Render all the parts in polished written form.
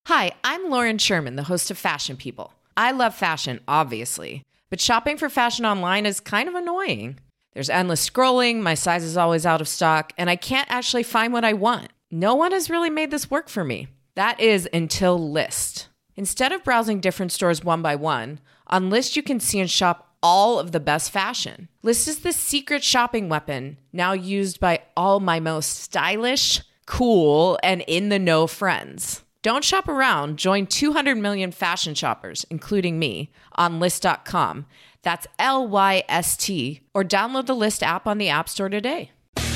Hi, I'm Lauren Sherman, the host of Fashion People. I love fashion, obviously, but shopping for fashion online is kind of annoying. There's endless scrolling, my size is always out of stock, and I can't actually find what I want. No one has really made this work for me. That is until Lyst. Instead of browsing different stores one by one, on Lyst you can see and shop all of the best fashion. Lyst is the secret shopping weapon, now used by all my most stylish, cool, and in-the-know friends. Don't shop around. Join 200 million fashion shoppers, including me, on Lyst.com. That's Lyst, or download the Lyst app on the App Store today.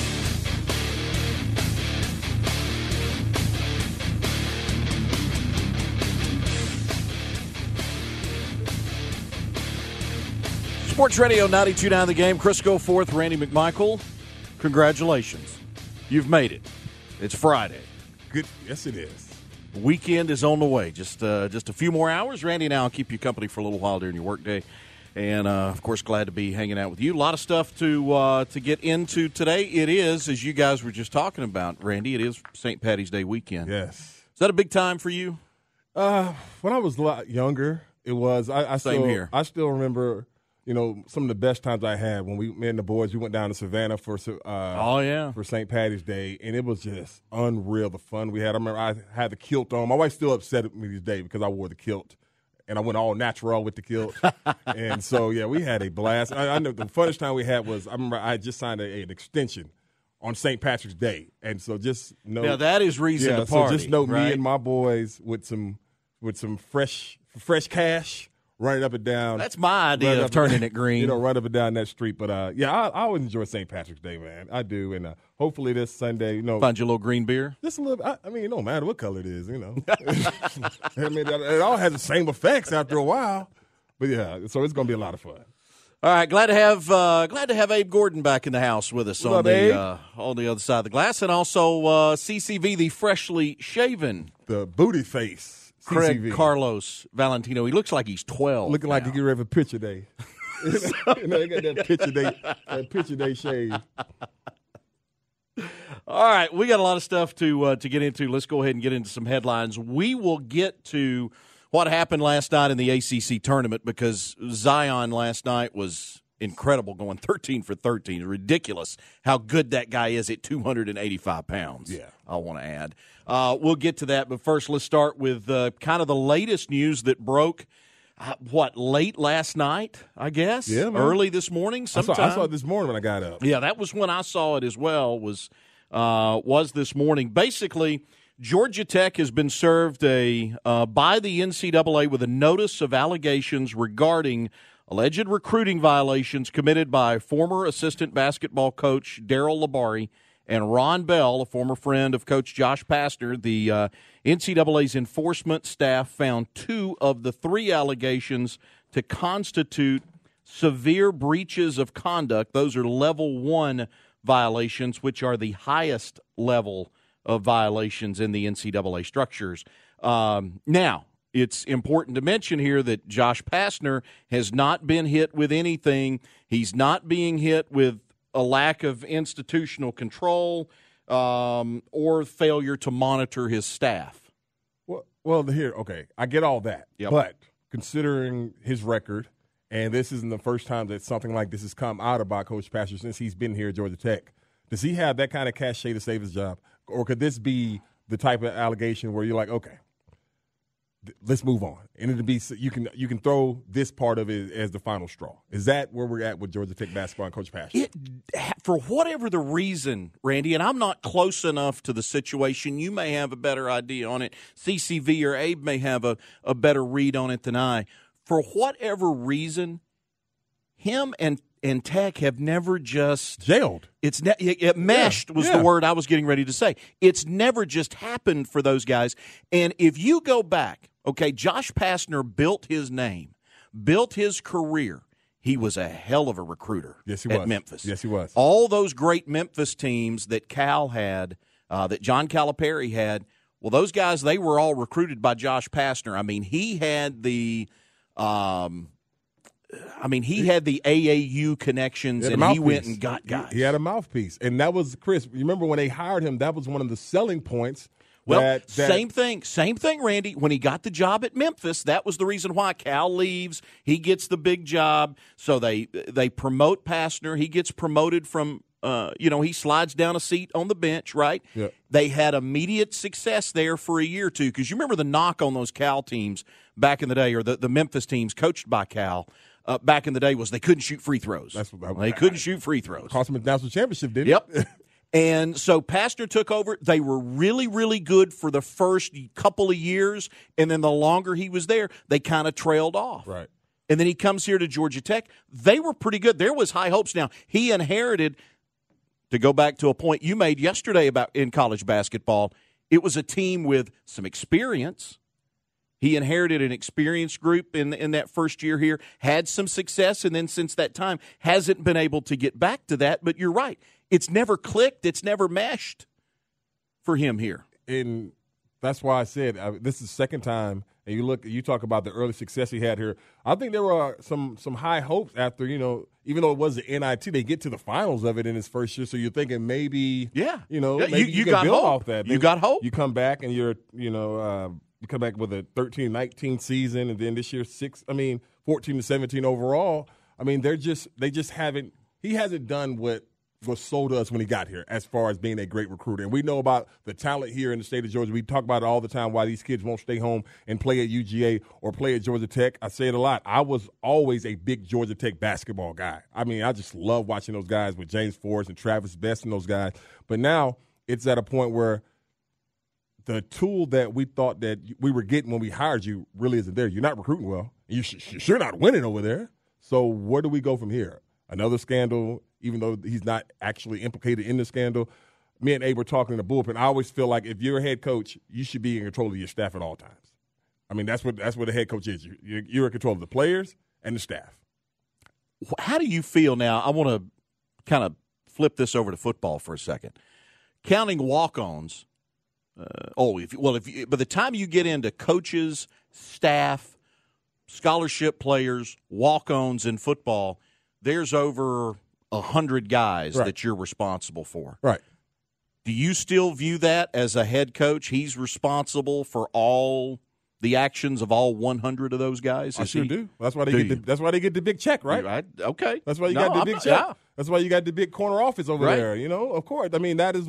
Sports Radio 92.9 The Game. Chris Goforth, Randy McMichael. Congratulations. You've made it. It's Friday. Good. Yes, it is. Weekend is on the way. Just a few more hours. Randy and I will keep you company for a little while during your workday. And, of course, glad to be hanging out with you. A lot of stuff to get into today. It is, as you guys were just talking about, Randy, it is St. Paddy's Day weekend. Yes. Is that a big time for you? When I was a lot younger, it was. Same here. I still remember, some of the best times I had when me and the boys, we went down to Savannah for St. Paddy's Day, and it was just unreal, the fun we had. I remember I had the kilt on. My wife's still upset at me this day because I wore the kilt, and I went all natural with the kilt. And so, yeah, we had a blast. I know the funnest time we had was, I remember I just signed an extension on St. Patrick's Day, and so just know. Yeah, that is reason to party. So just know right? Me and my boys with some fresh cash. Running up and down. That's my idea of turning it green. Right up and down that street. But, I always enjoy St. Patrick's Day, man. I do. And hopefully this Sunday, find you a little green beer? Just a little. I mean, it don't matter what color it is, I mean, it all has the same effects after a while. But, yeah, so it's going to be a lot of fun. All right, glad to have Abe Gordon back in the house with us on the other side of the glass. And also CCV, the freshly shaven. The booty face. Craig CCV. Carlos Valentino. He looks like he's 12. Looking like he get ready for picture day. They got that picture day shave. All right, we got a lot of stuff to get into. Let's go ahead and get into some headlines. We will get to what happened last night in the ACC tournament because Zion last night was incredible, going 13 for 13. Ridiculous how good that guy is at 285 pounds. Yeah. I want to add. We'll get to that, but first let's start with kind of the latest news that broke, late last night, I guess? Yeah, man. Early this morning sometime? I saw it this morning when I got up. Yeah, that was when I saw it as well, was this morning. Basically, Georgia Tech has been served by the NCAA with a notice of allegations regarding alleged recruiting violations committed by former assistant basketball coach Darryl Labari and Ron Bell, a former friend of Coach Josh Pastner. The NCAA's enforcement staff found 2 of the 3 allegations to constitute severe breaches of conduct. Those are level 1 violations, which are the highest level of violations in the NCAA structures. Now, it's important to mention here that Josh Pastner has not been hit with anything. He's not being hit with a lack of institutional control or failure to monitor his staff. Well, here, okay, I get all that. Yep. But considering his record, and this isn't the first time that something like this has come out about Coach Pastner since he's been here at Georgia Tech, does he have that kind of cachet to save his job? Or could this be the type of allegation where you're like, okay, let's move on, and it'll be you can throw this part of it as the final straw. Is that where we're at with Georgia Tech basketball and Coach Pastner? For whatever the reason, Randy, and I'm not close enough to the situation. You may have a better idea on it. CCV or Abe may have a better read on it than I. For whatever reason, him and Tech have never just jailed. It meshed was the word I was getting ready to say. It's never just happened for those guys. And if you go back, okay, Josh Pastner built his name, built his career. He was a hell of a recruiter at Memphis. Yes, he was. All those great Memphis teams that Cal had, that John Calipari had, well, those guys, they were all recruited by Josh Pastner. I mean, he had the AAU connections, and he went and got guys. He had a mouthpiece. And that was, Chris, you remember when they hired him, that was one of the selling points Well, same thing, Randy. When he got the job at Memphis, that was the reason why. Cal leaves. He gets the big job. So they promote Pastner. He gets promoted from, he slides down a seat on the bench, right? Yeah. They had immediate success there for a year or two, because you remember the knock on those Cal teams back in the day, or the Memphis teams coached by Cal back in the day, was they couldn't shoot free throws. They couldn't shoot free throws. Cost them a national championship, didn't it? Yep. And so Pastner took over. They were really, really good for the first couple of years, and then the longer he was there, they kind of trailed off. Right. And then he comes here to Georgia Tech. They were pretty good. There was high hopes. Now, he inherited, to go back to a point you made yesterday about in college basketball, it was a team with some experience. He inherited an experienced group in that first year here, had some success, and then since that time hasn't been able to get back to that. But you're right. It's never clicked. It's never meshed for him here. And that's why I said this is the second time. And you talk about the early success he had here. I think there were some high hopes after, even though it was the NIT, they get to the finals of it in his first year. So you're thinking maybe, maybe you can build off that. You got hope. You come back and you come back with a 13-19 season, and then this year 14-17 overall. I mean, they just haven't. He hasn't done what was sold to us when he got here as far as being a great recruiter. And we know about the talent here in the state of Georgia. We talk about it all the time, why these kids won't stay home and play at UGA or play at Georgia Tech. I say it a lot. I was always a big Georgia Tech basketball guy. I mean, I just love watching those guys with James Forrest and Travis Best and those guys. But now it's at a point where the tool that we thought that we were getting when we hired you really isn't there. You're not recruiting well. You're sure not winning over there. So where do we go from here? Another scandal, even though he's not actually implicated in the scandal. Me and Abe were talking in the bullpen. I always feel like if you're a head coach, you should be in control of your staff at all times. I mean, that's what the head coach is. You're in control of the players and the staff. How do you feel now? I want to kind of flip this over to football for a second. Counting walk-ons, by the time you get into coaches, staff, scholarship players, walk-ons in football, there's over 100 guys that you're responsible for. Right. Do you still view that as a head coach? He's responsible for all the actions of all 100 of those guys? I sure do. That's why they get the big check, right? Right. Okay. That's why you got the big check. Yeah. That's why you got the big corner office over there. Of course. I mean, that is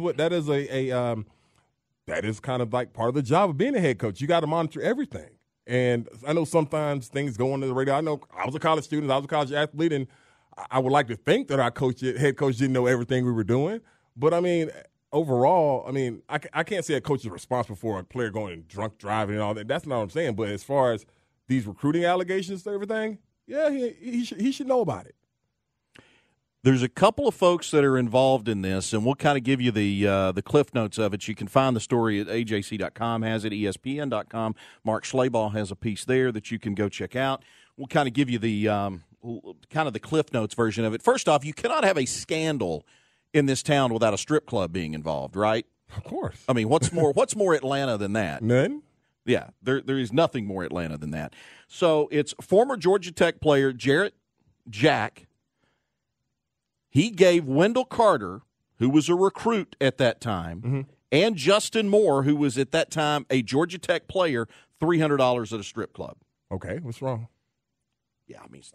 kind of like part of the job of being a head coach. You got to monitor everything. And I know sometimes things go under the radar. I know I was a college student, I was a college athlete, and I would like to think that our head coach didn't know everything we were doing. But, I mean, overall, I can't say a coach is responsible for a player going drunk driving and all that. That's not what I'm saying. But as far as these recruiting allegations and everything, yeah, he should know about it. There's a couple of folks that are involved in this, and we'll kind of give you the cliff notes of it. You can find the story at AJC.com, has it, ESPN.com. Mark Schlabach has a piece there that you can go check out. We'll kind of give you the kind of the cliff notes version of it. First off, you cannot have a scandal in this town without a strip club being involved, right? Of course. I mean, what's more Atlanta than that? None. Yeah, there is nothing more Atlanta than that. So it's former Georgia Tech player Jarrett Jack. He gave Wendell Carter, who was a recruit at that time, and Justin Moore, who was at that time a Georgia Tech player, $300 at a strip club. Okay, what's wrong? Yeah, $300.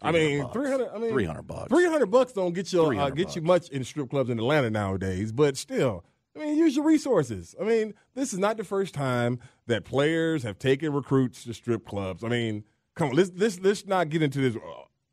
$300. $300 don't get you much in strip clubs in Atlanta nowadays, but still, use your resources. This is not the first time that players have taken recruits to strip clubs. Come on, let's not get into this.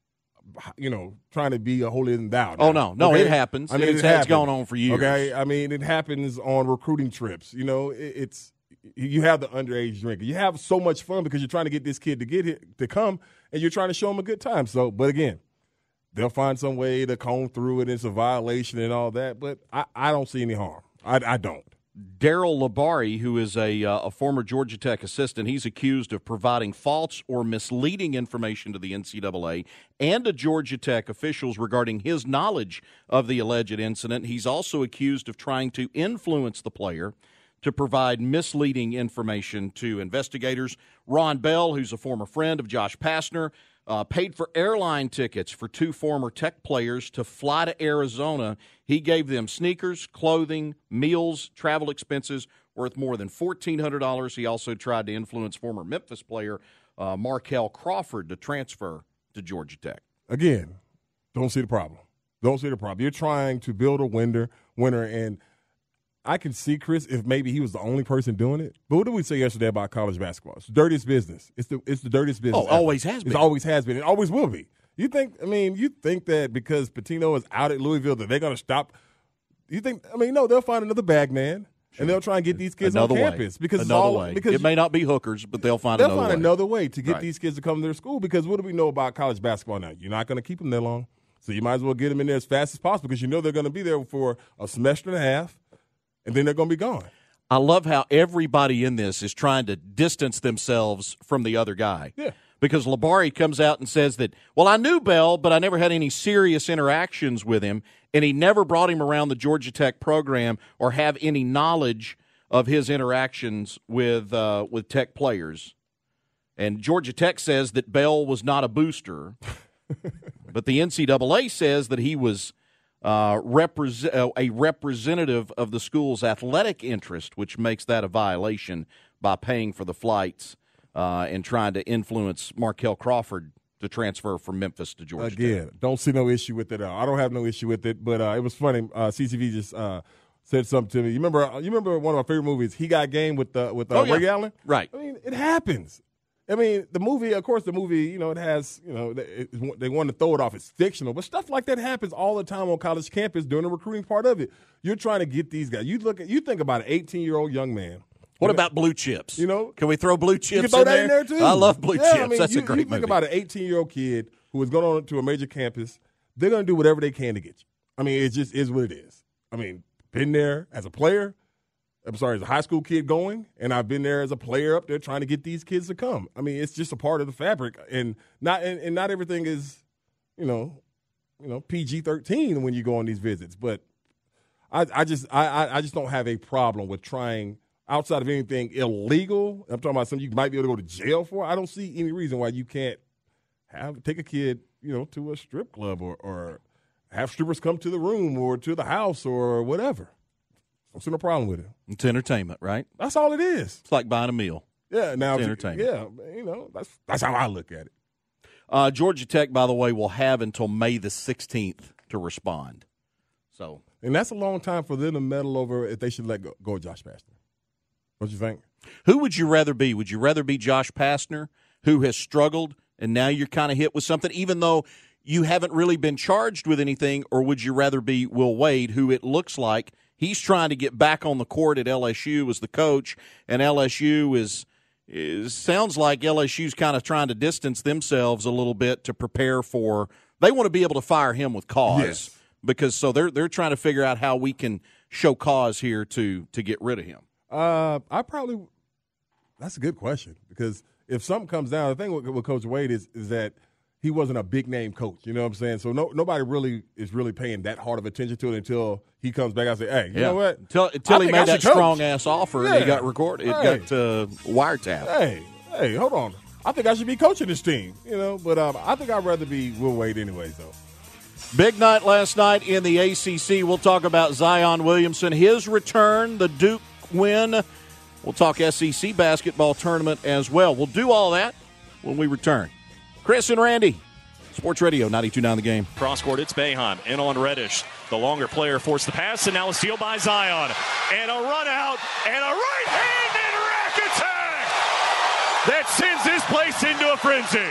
Trying to be a holier than thou. Oh, no, okay? It happens. It's gone on for years. Okay, it happens on recruiting trips. It's you have the underage drinker. You have so much fun because you're trying to get this kid to come, and you're trying to show him a good time. So, but again, they'll find some way to comb through it. It's a violation and all that, but I don't see any harm. I don't. Daryl Labari, who is a former Georgia Tech assistant, he's accused of providing false or misleading information to the NCAA and to Georgia Tech officials regarding his knowledge of the alleged incident. He's also accused of trying to influence the player to provide misleading information to investigators. Ron Bell, who's a former friend of Josh Pastner, paid for airline tickets for two former Tech players to fly to Arizona. He gave them sneakers, clothing, meals, travel expenses worth more than $1,400. He also tried to influence former Memphis player Markel Crawford to transfer to Georgia Tech. Again, don't see the problem. Don't see the problem. You're trying to build a winner, and I can see, Chris, if maybe he was the only person doing it. But what did we say yesterday about college basketball? It's the dirtiest business. It's the dirtiest business. Oh, always has been. It always has been. It always will be. You think that because Pitino is out at Louisville that they're going to stop? No, they'll find another bag man. Sure. And they'll try and get these kids on campus because it may not be hookers, but they'll find another way to get these kids to come to their school. Because what do we know about college basketball now? You're not going to keep them there long, so you might as well get them in there as fast as possible because you know they're going to be there for a semester and a half, and then they're going to be gone. I love how everybody in this is trying to distance themselves from the other guy. Yeah. Because Labari comes out and says that, well, I knew Bell, but I never had any serious interactions with him, and he never brought him around the Georgia Tech program or have any knowledge of his interactions with Tech players. And Georgia Tech says that Bell was not a booster, but the NCAA says that he was a representative of the school's athletic interest, which makes that a violation by paying for the flights and trying to influence Markel Crawford to transfer from Memphis to Georgia Again, Tech. Don't see no issue with it at all. I don't have no issue with it, but it was funny. CCV just said something to me. You remember one of my favorite movies, He Got Game with Ray Allen? Right. I mean, it happens. I mean, the movie, it has, they want to throw it off. It's fictional, but stuff like that happens all the time on college campus during the recruiting part of it. You're trying to get these guys. You think about an 18-year-old young man. What about Blue Chips? Can we throw Blue Chips you can throw that in there too? I love Blue Chips. I mean, That's a great movie. You think about an 18-year-old kid who is going on to a major campus. They're going to do whatever they can to get you. I mean, it just is what it is. I mean, been there as a player. As a high school kid going, and I've been there as a player up there trying to get these kids to come. I mean, it's just a part of the fabric, and not everything is, PG-13 when you go on these visits. But I just don't have a problem with trying outside of anything illegal. I'm talking about something you might be able to go to jail for. I don't see any reason why you can't take a kid, to a strip club or have strippers come to the room or to the house or whatever. I don't see no problem with it. It's entertainment, right? That's all it is. It's like buying a meal. Yeah, now it's entertainment. Yeah, that's how I look at it. Georgia Tech, by the way, will have until May the 16th to respond. And that's a long time for them to meddle over if they should let go of Josh Pastner. What you think? Who would you rather be? Would you rather be Josh Pastner, who has struggled, and now you're kind of hit with something, even though you haven't really been charged with anything, or would you rather be Will Wade, who it looks like he's trying to get back on the court at LSU as the coach, and LSU sounds like LSU's kind of trying to distance themselves a little bit to prepare for – they want to be able to fire him with cause. Yes. Because so they're trying to figure out how we can show cause here to get rid of him. That's a good question, because if something comes down, the thing with Coach Wade is that he wasn't a big name coach. You know what I'm saying? So nobody really is paying that hard of attention to it until he comes back and say, "Hey, you know what?" Until he made that strong ass offer and he got recorded, it got wiretapped. Hey, hold on. I think I should be coaching this team. But I think I'd rather be Will Wade anyways, though. Big night last night in the ACC. We'll talk about Zion Williamson, his return, the Duke win. We'll talk SEC basketball tournament as well. We'll do all that when we return. Chris and Randy, Sports Radio 92.9 The Game. Cross court, it's Boeheim in on Reddish. The longer player forced the pass, and now a steal by Zion. And a run out, and a right-handed rack attack that sends this place into a frenzy.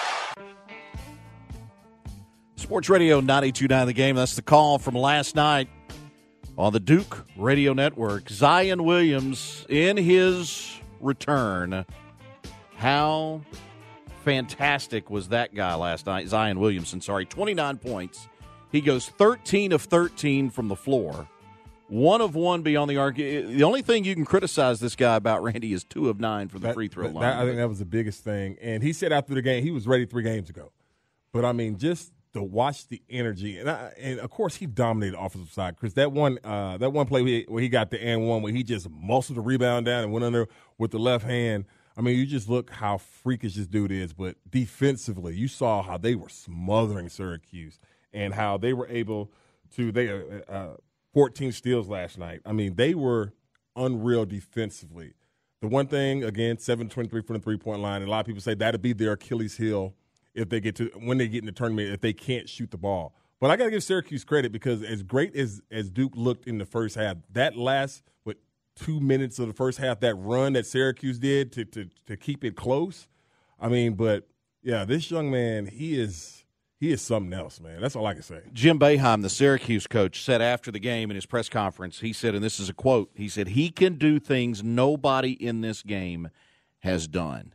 Sports Radio 92.9 The Game. That's the call from last night on the Duke Radio Network. Zion Williams in his return. How fantastic was that guy last night? Zion Williamson, 29 points. He goes 13 of 13 from the floor. 1 of 1 beyond the arc. The only thing you can criticize this guy about, Randy, is 2 of 9 from the free throw line. I think that was the biggest thing. And he said after the game he was ready 3 games ago. But, I mean, just to watch the energy. And of course, he dominated the offensive side, Chris. That one play where he got the and one, where he just muscled the rebound down and went under with the left hand. I mean, you just look how freakish this dude is. But defensively, you saw how they were smothering Syracuse and how they were able to 14 steals last night. I mean, they were unreal defensively. The one thing, again, 7-23 from the three-point line, and a lot of people say that'll be their Achilles heel if they when they get in the tournament, if they can't shoot the ball. But I got to give Syracuse credit because as great as Duke looked in the first half, that last 2 minutes of the first half, that run that Syracuse did to keep it close. I mean, but yeah, this young man, he is something else, man. That's all I can say. Jim Boeheim, the Syracuse coach, said after the game in his press conference, he said, and this is a quote, he said, he can do things nobody in this game has done.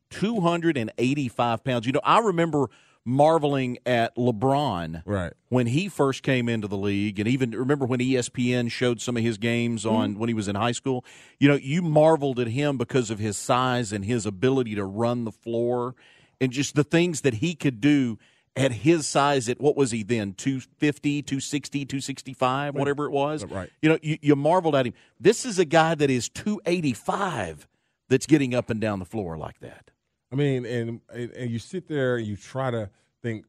285 pounds. You know, I remember marveling at LeBron when he first came into the league, and even remember when ESPN showed some of his games on when he was in high school. You know, you marveled at him because of his size and his ability to run the floor and just the things that he could do at his size at, what was he then, 250, 260, 265, whatever it was. Right. You know, you marveled at him. This is a guy that is 285 that's getting up and down the floor like that. I mean, and you sit there and you try to think,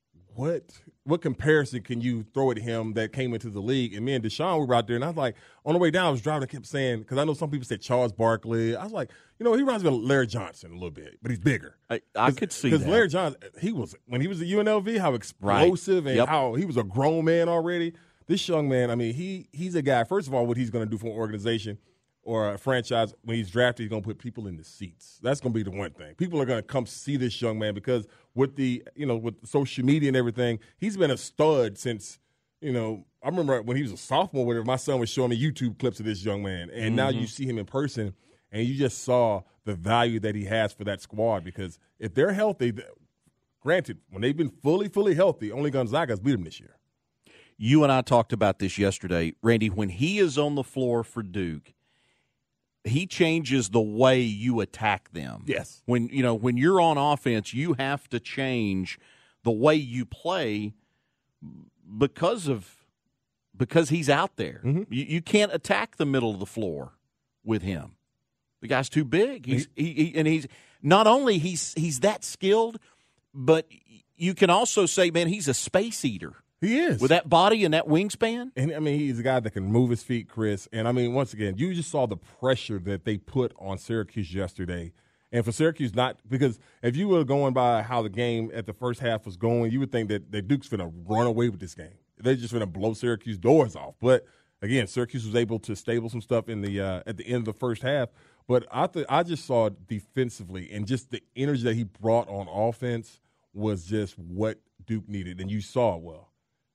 what comparison can you throw at him that came into the league? And me and Deshaun, we were out there, and I was like, on the way down, I was driving, I kept saying, because I know some people said Charles Barkley. I was like, you know, he reminds me of Larry Johnson a little bit, but he's bigger. I could see that. Because Larry Johnson, when he was at UNLV, how explosive and how he was a grown man already. This young man, I mean, he's a guy, first of all, what he's going to do for an organization or a franchise, when he's drafted, he's going to put people in the seats. That's going to be the one thing. People are going to come see this young man because with with social media and everything, he's been a stud since, I remember when he was a sophomore, whatever, my son was showing me YouTube clips of this young man. And now you see him in person, and you just saw the value that he has for that squad because if they're healthy, granted, when they've been fully healthy, only Gonzaga's beat them this year. You and I talked about this yesterday. Randy, when he is on the floor for Duke, he changes the way you attack them. Yes. When you're on offense, you have to change the way you play because he's out there. Mm-hmm. You can't attack the middle of the floor with him. The guy's too big. He's not only he's that skilled, but you can also say, man, he's a space eater. He is. With that body and that wingspan. And, I mean, he's a guy that can move his feet, Chris. And, I mean, once again, you just saw the pressure that they put on Syracuse yesterday. And for Syracuse because if you were going by how the game at the first half was going, you would think that Duke's going to run away with this game. They're just going to blow Syracuse doors off. But, again, Syracuse was able to stable some stuff in the at the end of the first half. But I just saw defensively and just the energy that he brought on offense was just what Duke needed. And you saw it well.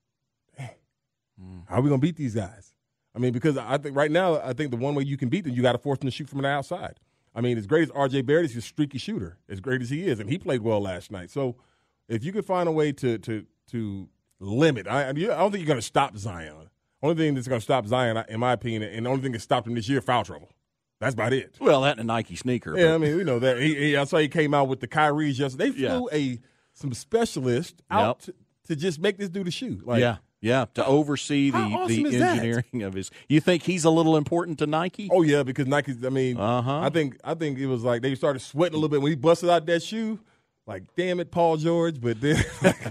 How are we going to beat these guys? I mean, because I think right now, the one way you can beat them, you got to force them to shoot from the outside. I mean, as great as R.J. Barrett is, he's a streaky shooter, as great as he is, and he played well last night. So if you could find a way to limit, I don't think you're going to stop Zion. Only thing that's going to stop Zion, in my opinion, and the only thing that stopped him this year, foul trouble. That's about it. Well, that and a Nike sneaker. Yeah, I mean, we know that. I saw he came out with the Kyries yesterday. They flew some specialists out to just make this dude a shoe. Yeah, to oversee the engineering of his. You think he's a little important to Nike? Oh yeah, because Nike's. I mean, I think it was like they started sweating a little bit when he busted out that shoe. Like, damn it, Paul George. But then,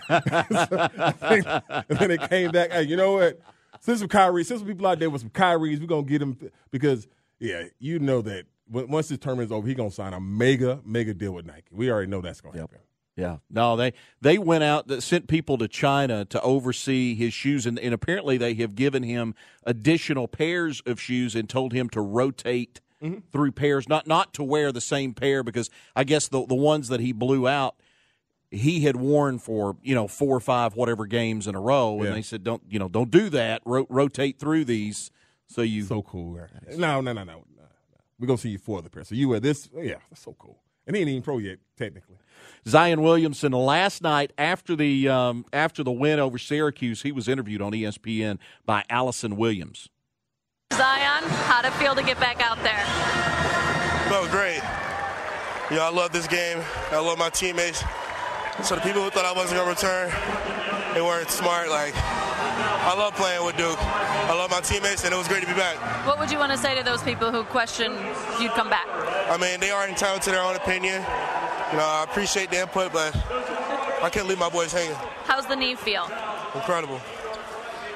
and then it came back. Hey, you know what? Since some people out there with some Kyries, we're gonna get him because you know that once this tournament is over, he's gonna sign a mega deal with Nike. We already know that's gonna happen. Yeah. No, they went out, sent people to China to oversee his shoes, and apparently they have given him additional pairs of shoes and told him to rotate through pairs, not to wear the same pair because I guess the ones that he blew out, he had worn for 4 or 5 whatever games in a row, and they said don't do that. Rotate through these. So cool. No. We're gonna see you 4 other pairs. So you wear this. Yeah, that's so cool. And he ain't even pro yet, technically. Zion Williamson, last night after the win over Syracuse, he was interviewed on ESPN by Allison Williams. Zion, how'd it feel to get back out there? Felt great. I love this game. I love my teammates. So the people who thought I wasn't going to return, they weren't smart. I love playing with Duke. I love my teammates, and it was great to be back. What would you want to say to those people who question if you'd come back? I mean, they are entitled to their own opinion. I appreciate the input, but I can't leave my boys hanging. How's the knee feel? Incredible.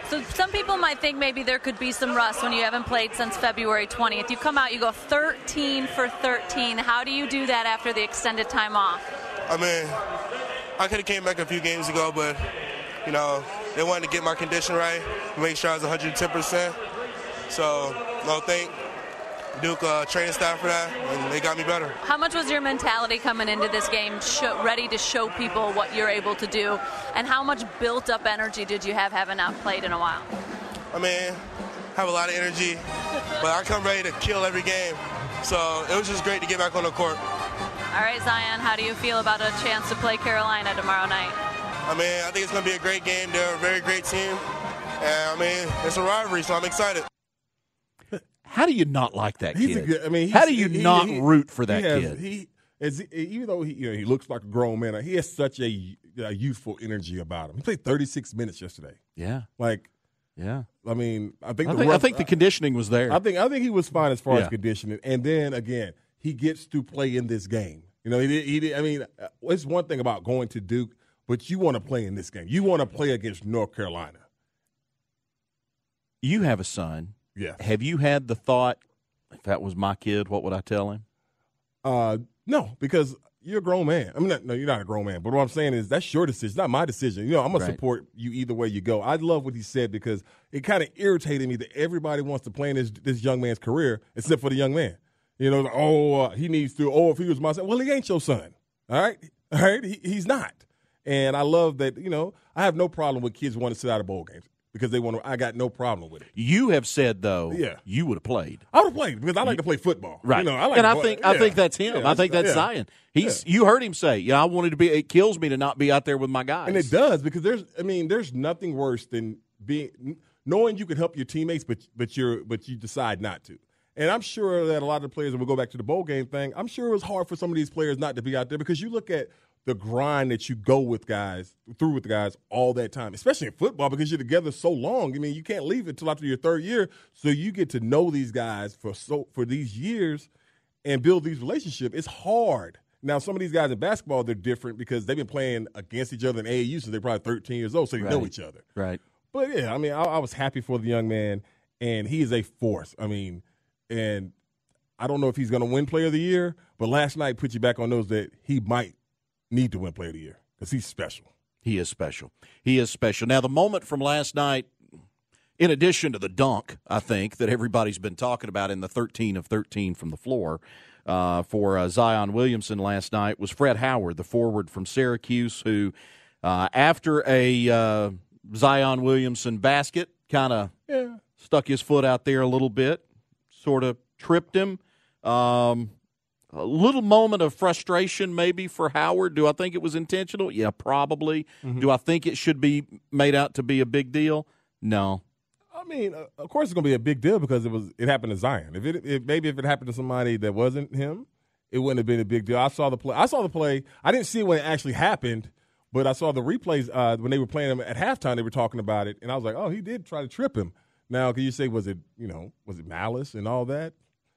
So some people might think maybe there could be some rust when you haven't played since February 20th. You come out, you go 13 for 13. How do you do that after the extended time off? I mean, I could have came back a few games ago, but, you know, they wanted to get my condition right, make sure I was 110%. So, thank Duke training staff for that, and they got me better. How much was your mentality coming into this game, ready to show people what you're able to do, and how much built-up energy did you have having not played in a while? I mean, I have a lot of energy, but I come ready to kill every game. So it was just great to get back on the court. All right, Zion, how do you feel about a chance to play Carolina tomorrow night? I mean, I think it's going to be a great game. They're a very great team. And, I mean, it's a rivalry, so I'm excited. How do you not like that kid? How do you not root for that kid? Even though he looks like a grown man, he has such a youthful energy about him. He played 36 minutes yesterday. Yeah. Yeah. I mean, I think the conditioning was there. I think he was fine as far as conditioning. And then again, he gets to play in this game. You know, he did. I mean, it's one thing about going to Duke, but you want to play in this game. You want to play against North Carolina. You have a son. Yes. Have you had the thought, if that was my kid, what would I tell him? No, because you're a grown man. I mean, no, you're not a grown man. But what I'm saying is that's your decision. It's not my decision. You know, I'm going to support you either way you go. I love what he said because it kind of irritated me that everybody wants to play in this young man's career except for the young man. You know, he needs to. If he was my son. Well, he ain't your son. All right? He's not. And I love that, you know, I have no problem with kids wanting to sit out of bowl games. Because they want to, I got no problem with it. You have said though, you would have played. I would have played because I like to play football, right? You know, I think that's him. I think that's Zion. You heard him say, I wanted to be. It kills me to not be out there with my guys, and it does because there's nothing worse than knowing you can help your teammates, but you decide not to. And I'm sure that a lot of the players, and we'll go back to the bowl game thing, I'm sure it was hard for some of these players not to be out there because you look at the grind that you go with through with the guys all that time, especially in football because you're together so long. I mean, you can't leave until after your third year, so you get to know these guys for these years and build these relationships. It's hard. Now, some of these guys in basketball, they're different because they've been playing against each other in AAU since they're probably 13 years old, so they know each other. Right. But, yeah, I mean, I was happy for the young man, and he is a force. I mean, and I don't know if he's going to win Player of the Year, but last night put you back on those that he might need to win Player of the Year because he's special. He is special. He is special. Now, the moment from last night, in addition to the dunk, I think, that everybody's been talking about in the 13 of 13 from the floor for Zion Williamson last night, was Fred Howard, the forward from Syracuse, who, after a Zion Williamson basket, kind of stuck his foot out there a little bit, sort of tripped him. A little moment of frustration maybe for Howard. Do I think it was intentional? Yeah, probably. Mm-hmm. Do I think it should be made out to be a big deal? No. I mean, of course it's going to be a big deal because it happened to Zion. Maybe if it happened to somebody that wasn't him, it wouldn't have been a big deal. I saw the play. I didn't see it when it actually happened, but I saw the replays when they were playing him at halftime. They were talking about it, and I was like, oh, he did try to trip him. Now, can you say was it malice and all that?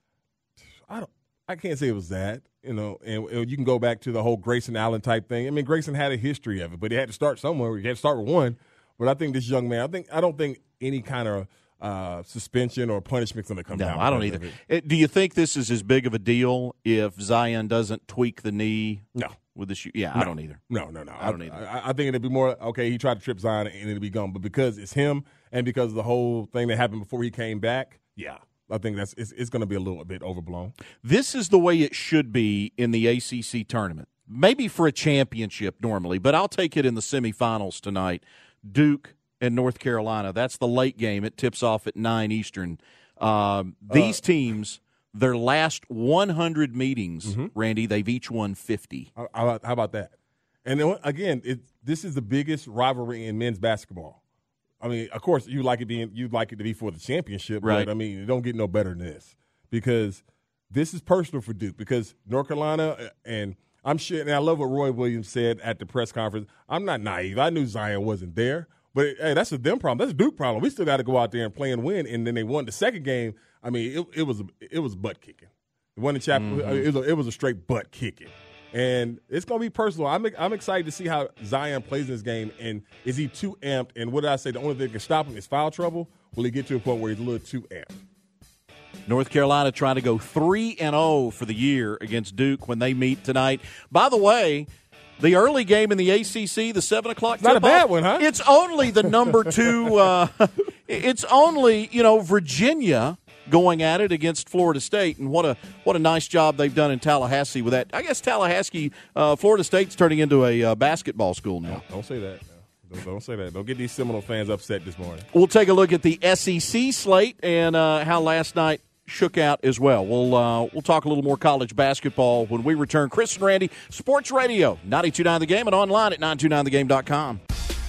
I can't say it was that, you know, and you can go back to the whole Grayson Allen type thing. I mean, Grayson had a history of it, but he had to start somewhere. He had to start with one. But I think this young man, I don't think any kind of suspension or punishment is going to come down. No, I don't either. Do you think this is as big of a deal if Zion doesn't tweak the knee? No. With the shoe? Yeah, no. I don't either. No. I don't either. I think it'd be more, okay, he tried to trip Zion and it'll be gone. But because it's him and because of the whole thing that happened before he came back, yeah. I think it's going to be a little bit overblown. This is the way it should be in the ACC tournament. Maybe for a championship normally, but I'll take it in the semifinals tonight. Duke and North Carolina. That's the late game. It tips off at 9 Eastern. These teams, their last 100 meetings, Randy, they've each won 50. How about that? And again, this is the biggest rivalry in men's basketball. I mean, of course, you'd like it to be for the championship, right? But I mean, it don't get no better than this because this is personal for Duke because North Carolina and I'm sure, and I love what Roy Williams said at the press conference. I'm not naive. I knew Zion wasn't there, but hey, that's a them problem. That's a Duke problem. We still got to go out there and play and win. And then they won the second game. I mean, it was butt kicking. The one in Chapel, it was a straight butt kicking. And it's going to be personal. I'm excited to see how Zion plays in this game. And is he too amped? And what did I say? The only thing that can stop him is foul trouble. Will he get to a point where he's a little too amped? North Carolina trying to go 3-0 for the year against Duke when they meet tonight. By the way, the early game in the ACC, the 7 o'clock tip-off, not a bad one, huh? It's only the number 2. It's only, Virginia going at it against Florida State, and what a nice job they've done in Tallahassee with that. I guess Tallahassee, Florida State's turning into a basketball school now. Don't say that. Don't say that. Don't get these Seminole fans upset this morning. We'll take a look at the SEC slate and how last night shook out as well. We'll talk a little more college basketball when we return. Chris and Randy, Sports Radio, 92.9 The Game, and online at 929thegame.com.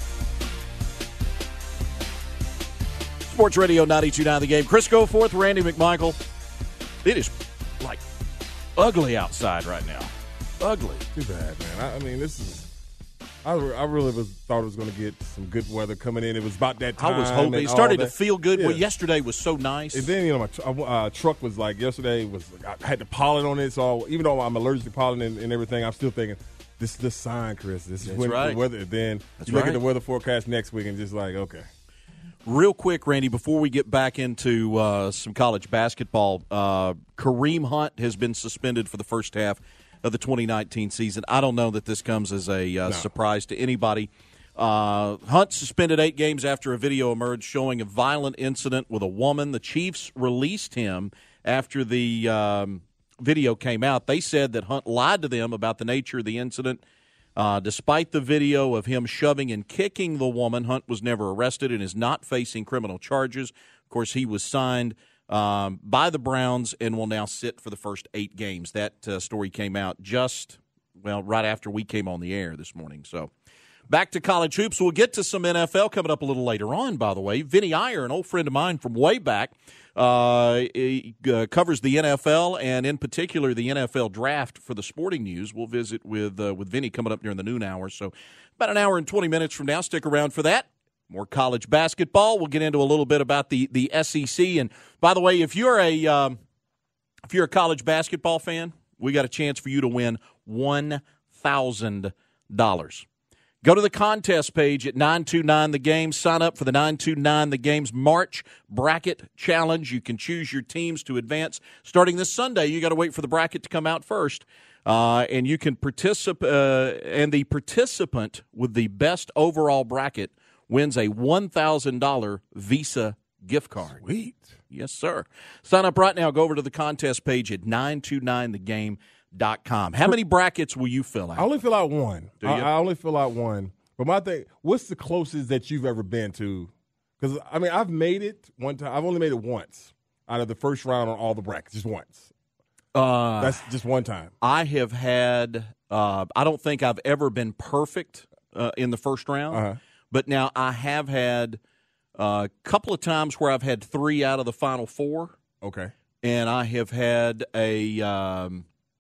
Sports Radio 92.9 The Game. Chris Goforth, Randy McMichael. It is like ugly outside right now. Ugly. Too bad, man. I mean, this is. I really thought it was going to get some good weather coming in. It was about that time. I was hoping it started to feel good. Yeah. Well, yesterday was so nice. And then my truck was like yesterday was. I had the pollen on it, so even though I'm allergic to pollen and everything, I'm still thinking this is the sign, Chris. This is when the weather. Then you look at the weather forecast next week and just like okay. Real quick, Randy, before we get back into some college basketball, Kareem Hunt has been suspended for the first half of the 2019 season. I don't know that this comes as a surprise to anybody. Hunt suspended 8 games after a video emerged showing a violent incident with a woman. The Chiefs released him after the video came out. They said that Hunt lied to them about the nature of the incident. Despite the video of him shoving and kicking the woman, Hunt was never arrested and is not facing criminal charges. Of course, he was signed by the Browns and will now sit for the first 8 games. That story came out right after we came on the air this morning. So back to college hoops. We'll get to some NFL coming up a little later on, by the way. Vinny Iyer, an old friend of mine from way back, he covers the NFL and in particular the NFL draft for the Sporting News. We'll visit with Vinny coming up during the noon hour. So about an hour and 20 minutes from now. Stick around for that. More college basketball. We'll get into a little bit about the SEC. And by the way, if you're a college basketball fan, we got a chance for you to win $1,000. Go to the contest page at 929 The Game. Sign up for the 929 The Game's March Bracket Challenge. You can choose your teams to advance. Starting this Sunday, you got to wait for the bracket to come out first. And you can participate. And the participant with the best overall bracket wins a $1,000 Visa gift card. Sweet. Yes, sir. Sign up right now. Go over to the contest page at 929thegame.com. How many brackets will you fill out? I only fill out one. Do you? I only fill out one. But my thing, what's the closest that you've ever been to? Because, I mean, I've made it one time. I've only made it once out of the first round on all the brackets, just once. That's just one time. I have had I don't think I've ever been perfect in the first round. Uh-huh. But now I have had a couple of times where I've had 3 out of the final 4. Okay. And I have had I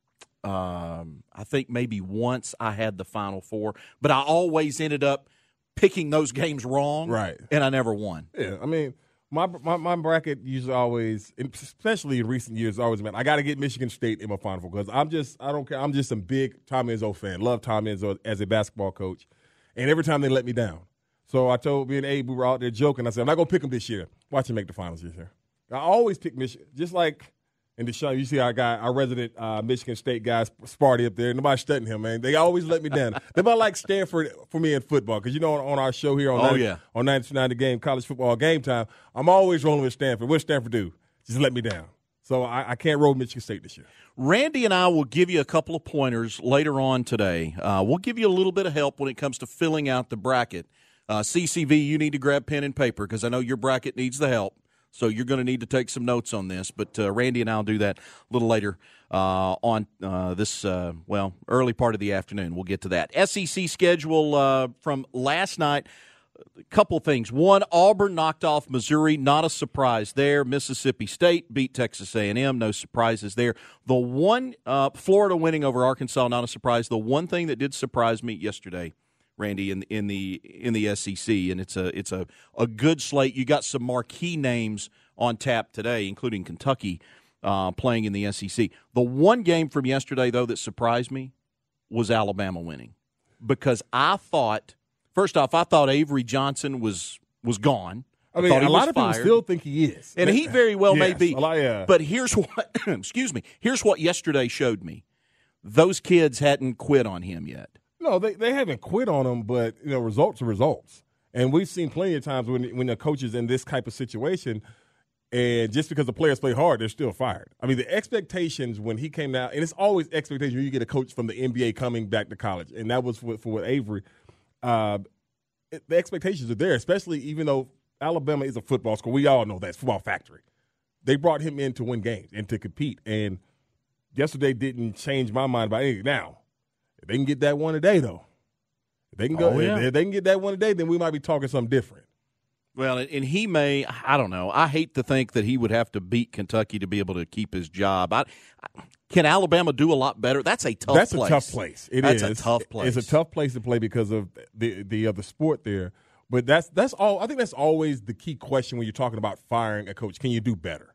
think maybe once I had the final 4. But I always ended up picking those games wrong. Right. And I never won. Yeah, I mean, my bracket usually always, especially in recent years, always meant I got to get Michigan State in my final 4 because I don't care. I'm just a big Tom Izzo fan. Love Tom Izzo as a basketball coach. And every time they let me down. So I told me and Abe, we were out there joking. I said, I'm not going to pick them this year. Watch him make the finals this year. I always pick Michigan. Just like in the show, you see our resident Michigan State guy, Sparty, up there. Nobody's studying him, man. They always let me down. They're about like Stanford for me in football. Because, on our show here on 929 The Game, College Football Game Time, I'm always rolling with Stanford. What's Stanford do? Just let me down. So I can't roll Michigan State this year. Randy and I will give you a couple of pointers later on today. We'll give you a little bit of help when it comes to filling out the bracket. CCV, you need to grab pen and paper because I know your bracket needs the help. So you're going to need to take some notes on this. But Randy and I will do that a little later on this, early part of the afternoon. We'll get to that. SEC schedule from last night. A couple things. One, Auburn knocked off Missouri. Not a surprise there. Mississippi State beat Texas A&M. No surprises there. The one, Florida winning over Arkansas, not a surprise. The one thing that did surprise me yesterday, Randy, in the SEC, and it's a good slate. You got some marquee names on tap today, including Kentucky playing in the SEC. The one game from yesterday, though, that surprised me, was Alabama winning, because I thought, first off, I thought Avery Johnson was gone. I mean, a lot of people still think he is. And he very well yes, may be. But here's what here's what yesterday showed me. Those kids hadn't quit on him yet. No, they haven't quit on him, but results are results. And we've seen plenty of times when the coach is in this type of situation, and just because the players play hard, they're still fired. I mean, the expectations when he came out, and it's always expectation when you get a coach from the NBA coming back to college, and that was for Avery. The expectations are there, especially even though Alabama is a football school. We all know that. It's football factory. They brought him in to win games and to compete. And yesterday didn't change my mind about anything. Now, if they can get that one today, though, if they can if they can get that one today, then we might be talking something different. Well, and he may, I don't know. I hate to think that he would have to beat Kentucky to be able to keep his job. Can Alabama do a lot better? That's a tough place. That's a tough place. That's a tough place. It's a tough place to play because of the other sport there. But that's all. I think that's always the key question when you're talking about firing a coach. Can you do better?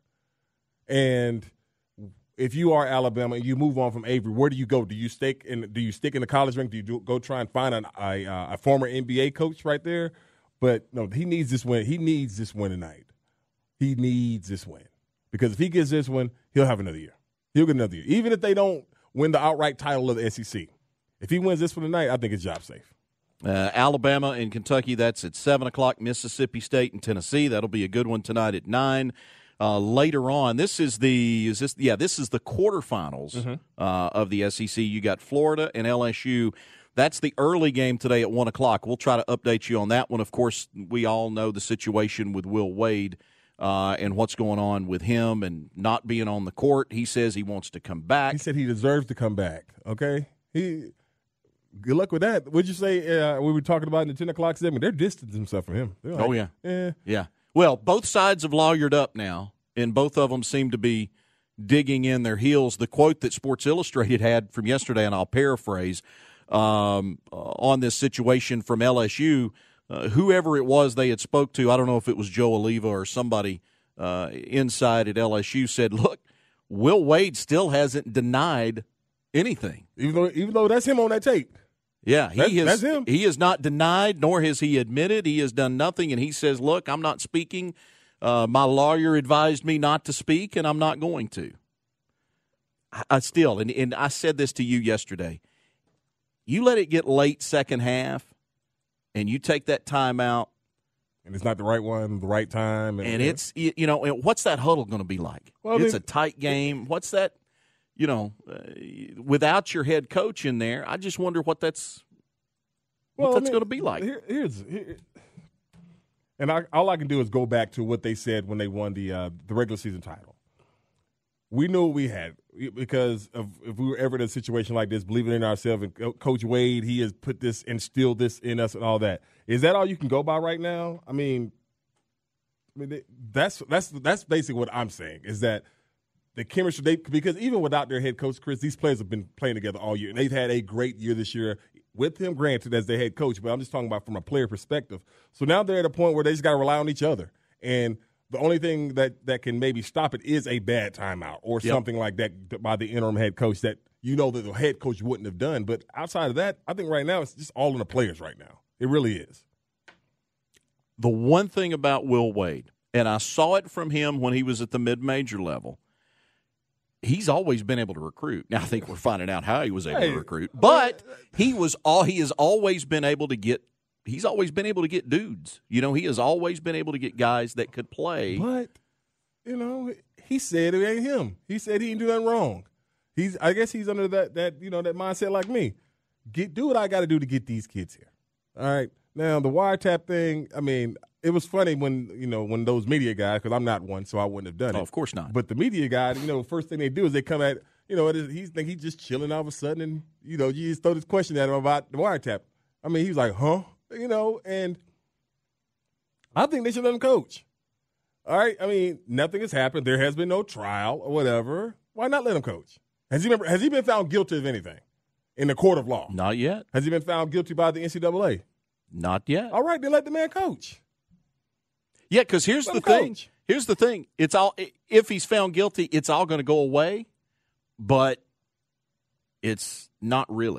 And if you are Alabama and you move on from Avery, where do you go? Do you stick in the college rank? Do you go try and find a former NBA coach right there? But no, he needs this win. He needs this win tonight. He needs this win because if he gets this one, he'll have another year. He'll get another year, even if they don't win the outright title of the SEC. If he wins this one tonight, I think his job's safe. Alabama and Kentucky, that's at 7 o'clock. Mississippi State and Tennessee, that'll be a good one tonight at 9. Later on, this is the quarterfinals of the SEC. You got Florida and LSU. That's the early game today at 1 o'clock. We'll try to update you on that one. Of course, we all know the situation with Will Wade and what's going on with him and not being on the court. He says he wants to come back. He said he deserves to come back, okay? Good luck with that. What'd you say we were talking about in the 10 o'clock segment? They're distancing themselves from him. Like, yeah. Well, both sides have lawyered up now, and both of them seem to be digging in their heels. The quote that Sports Illustrated had from yesterday, and I'll paraphrase, on this situation from LSU, whoever it was they had spoke to, I don't know if it was Joe Oliva or somebody inside at LSU, said, look, Will Wade still hasn't denied anything. Even though that's him on that tape. Yeah, that's him. He has not denied, nor has he admitted. He has done nothing, and he says, look, I'm not speaking. My lawyer advised me not to speak, and I'm not going to. I still, and I said this to you yesterday, you let it get late second half, and you take that timeout. And it's not the right one, the right time. And it's, what's that huddle going to be like? Well, it's a tight game. What's that? Without your head coach in there, I just wonder what that's going to be like. All I can do is go back to what they said when they won the regular season title. We knew what we had because if we were ever in a situation like this, believing in ourselves, and Coach Wade, he has instilled this in us and all that. Is that all you can go by right now? I mean that's basically what I'm saying is that the chemistry, because even without their head coach, Chris, these players have been playing together all year. And they've had a great year this year with him, granted, as their head coach. But I'm just talking about from a player perspective. So now they're at a point where they just got to rely on each other. And the only thing that can maybe stop it is a bad timeout or something like that by the interim head coach that that the head coach wouldn't have done. But outside of that, I think right now it's just all in the players right now. It really is. The one thing about Will Wade, and I saw it from him when he was at the mid-major level, he's always been able to recruit. Now I think we're finding out how he was able to recruit, but he has always been able to get. He's always been able to get dudes. He has always been able to get guys that could play. But he said it ain't him. He said he didn't do nothing wrong. I guess he's under that that mindset like me. Do what I got to do to get these kids here. All right. Now the wiretap thing. I mean, it was funny when those media guys, because I'm not one, so I wouldn't have done it. Of course not. But the media guys, first thing they do is they come at, he's just chilling all of a sudden, and you just throw this question at him about the wiretap. I mean, he was like, huh? And I think they should let him coach. All right? I mean, nothing has happened. There has been no trial or whatever. Why not let him coach? Has he been found guilty of anything in the court of law? Not yet. Has he been found guilty by the NCAA? Not yet. All right, then let the man coach. Yeah, because here's the thing. Here's the thing. It's all, if he's found guilty, it's all going to go away, but it's not really.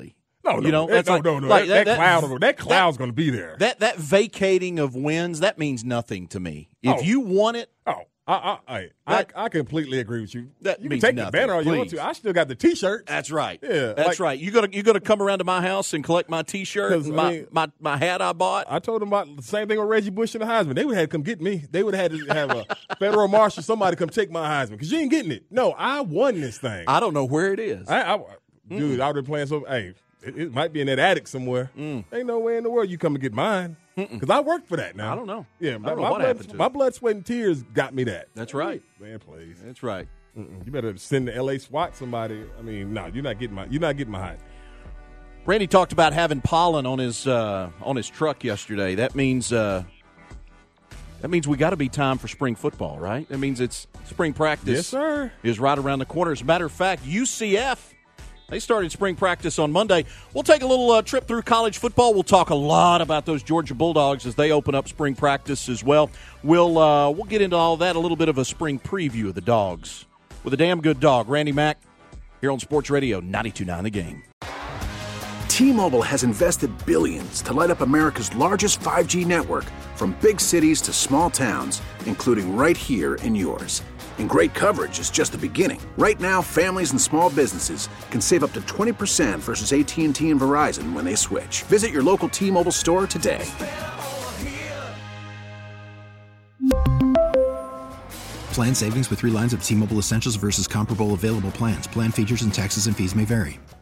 No. Like, that cloud's going to be there. That vacating of wins, that means nothing to me. If you want it. I completely agree with you. That you means can take nothing. the banner all you want to. I still got the T-shirts. That's right. Yeah, that's right. You gonna come around to my house and collect my T-shirt and my hat I bought. I told them about the same thing with Reggie Bush and the Heisman. They would have to come get me. They would have had to have a federal marshal, somebody come take my Heisman because you ain't getting it. No, I won this thing. I don't know where it is. Dude, I would have been playing so. Hey, it might be in that attic somewhere. Ain't no way in the world you come and get mine. Because I worked for that now. I don't know. Yeah, my blood, sweat, and tears got me that. That's right. Man, please. That's right. You better send the LA SWAT somebody. I mean, no, you're not getting my Heisman. Randy talked about having pollen on his truck yesterday. That means we got to be time for spring football, right? That means it's spring practice. Yes, sir. Is right around the corner. As a matter of fact, UCF. They started spring practice on Monday. We'll take a little trip through college football. We'll talk a lot about those Georgia Bulldogs as they open up spring practice as well. We'll get into all that, a little bit of a spring preview of the Dogs with a damn good dog. Randy Mack here on Sports Radio 92.9 The Game. T-Mobile has invested billions to light up America's largest 5G network, from big cities to small towns, including right here in yours. And great coverage is just the beginning. Right now, families and small businesses can save up to 20% versus AT&T and Verizon when they switch. Visit your local T-Mobile store today. Plan savings with 3 lines of T-Mobile Essentials versus comparable available plans. Plan features and taxes and fees may vary.